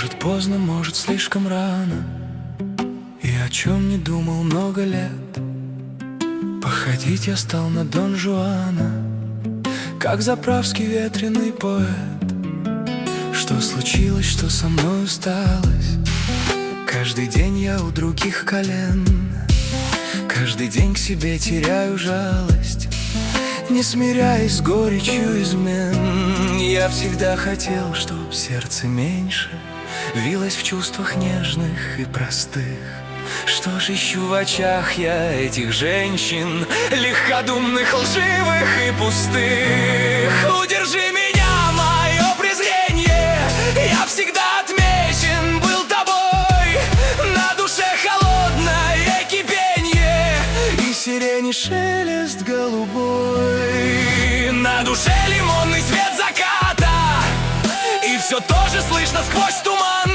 Может поздно, может слишком рано. И о чем не думал много лет. Походить я стал на Дон Жуана, как заправский ветреный поэт. Что случилось, что со мной усталось? Каждый день я у других колен, каждый день к себе теряю жалость, не смиряясь с горечью измен. Я всегда хотел, чтоб сердце меньше вилось в чувствах нежных и простых. Что ж ищу в очах я этих женщин, легкодумных, лживых и пустых? Удержи меня, мое презрение, я всегда отмечен был тобой. На душе холодное кипенье и сирени шелест голубой. На душе лимонный свет заката, и все тоже слышно сквозь туман.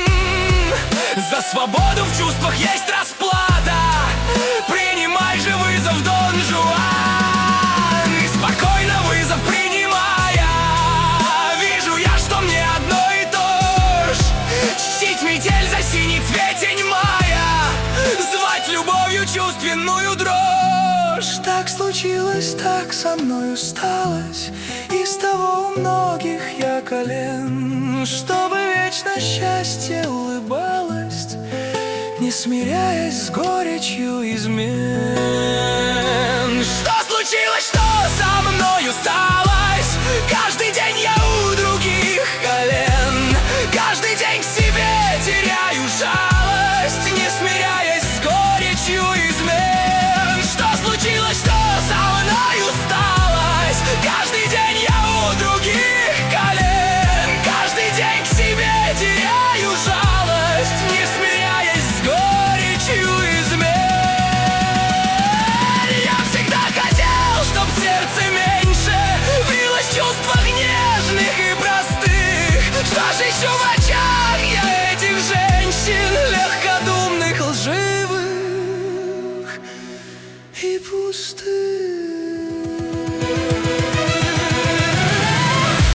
За свободу в чувствах есть расплата. Принимай же вызов, Дон Жуан. И спокойно вызов принимая, вижу я, что мне одно и то ж чтить метель за синий цветень мая, звать любовью чувственную дрожь. Так случилось, так со мной усталось, и с того у многих я колен, чтобы вечно счастье улыбалось, не смиряясь с горечью измен. Что случилось, что со мной усталось? Каждый день я у других колен, каждый день к себе теряю жалость, не смиряясь с горечью измен. Что случилось, что со мной усталось? Каждый день я у других колен, каждый день к себе теряю жалость, не смиряясь с горечью измен. Я всегда хотел, чтоб сердце меньше билось в чувствах нежных и простых. Что ж ищу в очах я этих женщин, легкодумных, лживых и пустых?